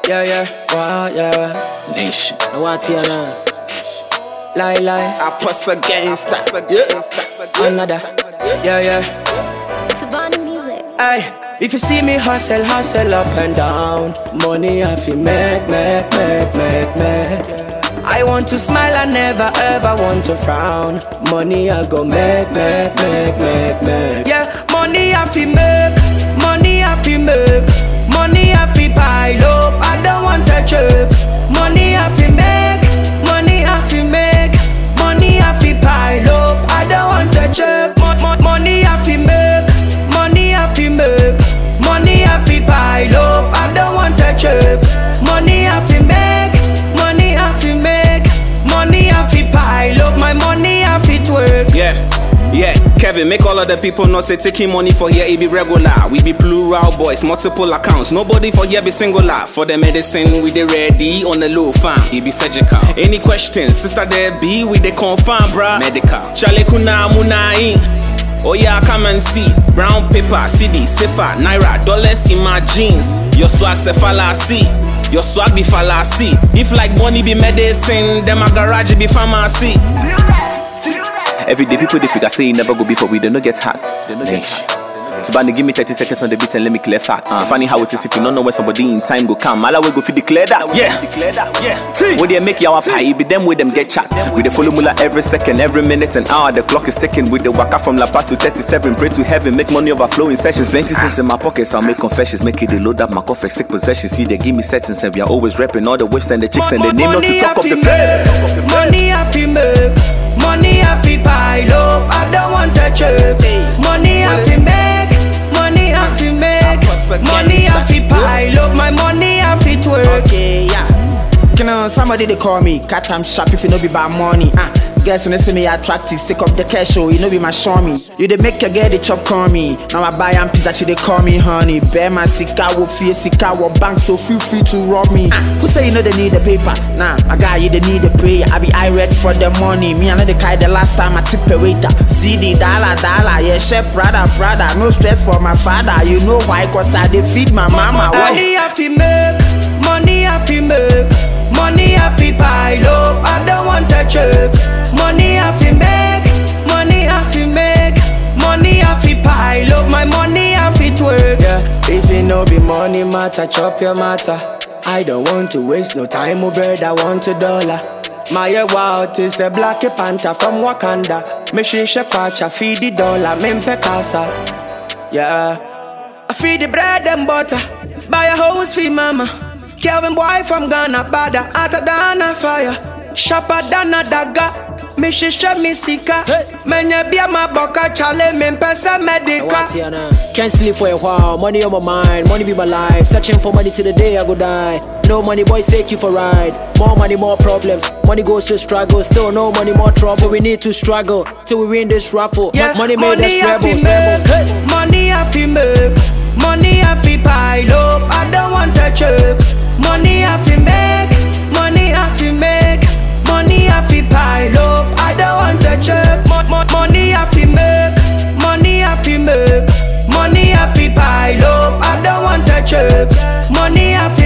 Yeah, wow, yeah. Nation. What's here now? Lie. I press against that. Another. Yeah. Tabani music. Ay, if you see me hustle up and down, money I feel make. I want to smile, I never ever want to frown. Money I go make. Yeah, money I feel make. Money I feel make. Money I feel pile up, I don't want to choke. Money I feel make. Money I feel make. Money I feel pile up, I don't want to choke. Money I feel make. Money I feel make. Money I feel pile up, I don't want to choke. Money I feel make. Money I feel make. Money I feel pile up, my money I feel twerk. Yeah, Kevin, make all of the people know say taking money for here, it be regular. We be plural boys, multiple accounts. Nobody for here be singular. For the medicine, we the ready on the low farm. It be surgical. Any questions, sister there be, we the confirm, bruh. Medical. Chale kuna munai. Oh yeah, come and see. Brown paper, CD, Sefa, Naira, dollars in my jeans. Your swag se fallacy. Your swag be fallacy. If like money be medicine, then my garage be pharmacy. Everyday people they figure say you never go before we don't get hot. Tabani, give me 30 seconds on the beat and let me clear facts. Funny how it is if you don't know when somebody in time go come. All I will go feel declare that. Yeah. When they make your pie, be them with them get chat. With the follow mula every second, every minute and hour. The clock is ticking with the waka from La Paz to 37. Pray to heaven, make money overflow in sessions. Plenty cents in my pockets, I'll make confessions. Make it they load up my coffee, stick possessions. See they give me settings and we are always repping all the whips and the chicks and the name not to talk of the fed. Money I feel make. Money I feel pile up, I don't want to choke. Money I feel make. Money I feel make. Money I feel pile up, my money I feel twerk. Okay, yeah. You know, somebody they call me cat I'm sharp if you know be about money. Guess when they see me attractive, sick of the cash show, you know be my show me. You they make a get the chop call me. Now I buy and pizza, she they call me honey. Bear my sika wo fear sika wo bank, so feel free to rob me. Who say you know they need the paper? Nah, I got you they need the prayer. I be I read for the money. Me I know the kind the last time I tip a waiter. CD dollar, yeah chef brother. No stress for my father. You know why? Cause I they feed my mama. Money I feel make. Money I feel make. Money I feel pile up, I don't want to choke. Money I feel make. Money I feel make. Money I feel pile up, my money I feel twerk. Yeah, if it no be money matter, chop your matter. I don't want to waste no time, oh bread, I want $1. My wild is a black panther from Wakanda. Me shisha kwacha, feed the dollar, mempe casa. Yeah, I feed the bread and butter, buy a house for mama. Kelvin boy from Ghana, bada hotter than a fire, sharper than a dagger. Me shisha me sika, menye bia my boka chale me pesa medica. Can't sleep for a while, money on my mind, money be my life. Searching for money till the day I go die. No money boys take you for ride. More money, more problems. Money goes to struggle, still no money, more trouble. So we need to struggle till we win this raffle. Yeah, money made us rebels. Money I feel make. Money I feel pile up, I don't want to choke. Money I feel make. Money I feel make. Money I feel pile up, I don't want to choke. Money I feel make. Money I feel make. Money I feel pile up, I don't want to choke. Money I feel